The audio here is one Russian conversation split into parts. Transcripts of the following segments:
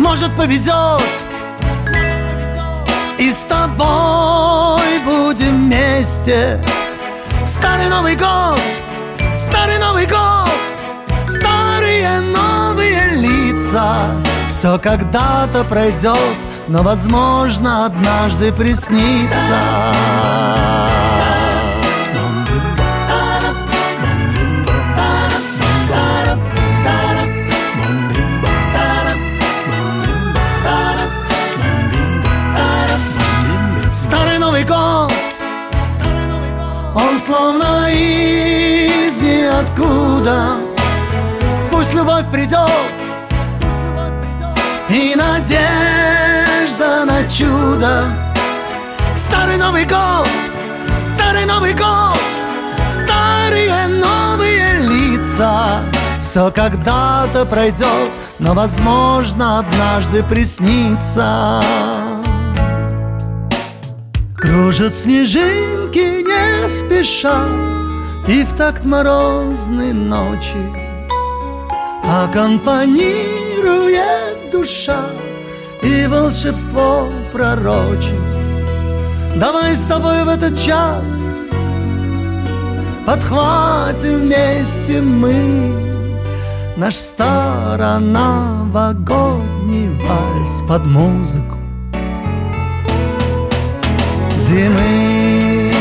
Может, повезет, и с тобой будем вместе. Старый Новый год, старый Новый год, старые новые лица. Все когда-то пройдет, но, возможно, однажды приснится. Старый Новый год, он словно из ниоткуда. Пусть любовь придет и надежда на чудо. Старый Новый год, старый Новый год, старые новые лица. Все когда-то пройдет, но, возможно, однажды приснится. Кружат снежинки не спеша, и в такт морозной ночи аккомпанирует душа и волшебство пророчит. Давай с тобой в этот час подхватим вместе мы наш староновогодний вальс под музыку зимы.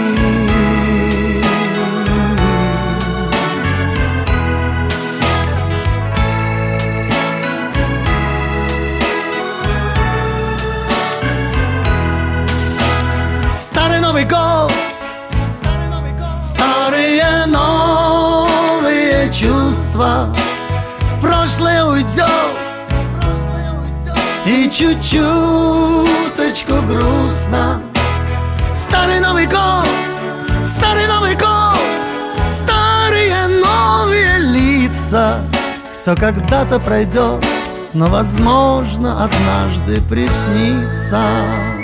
Старый Новый год, старые новые чувства. В прошлое уйдет, и чуть-чуточку грустно. Старый Новый год, старый Новый год, старые новые лица. Все когда-то пройдет, но, возможно, однажды приснится.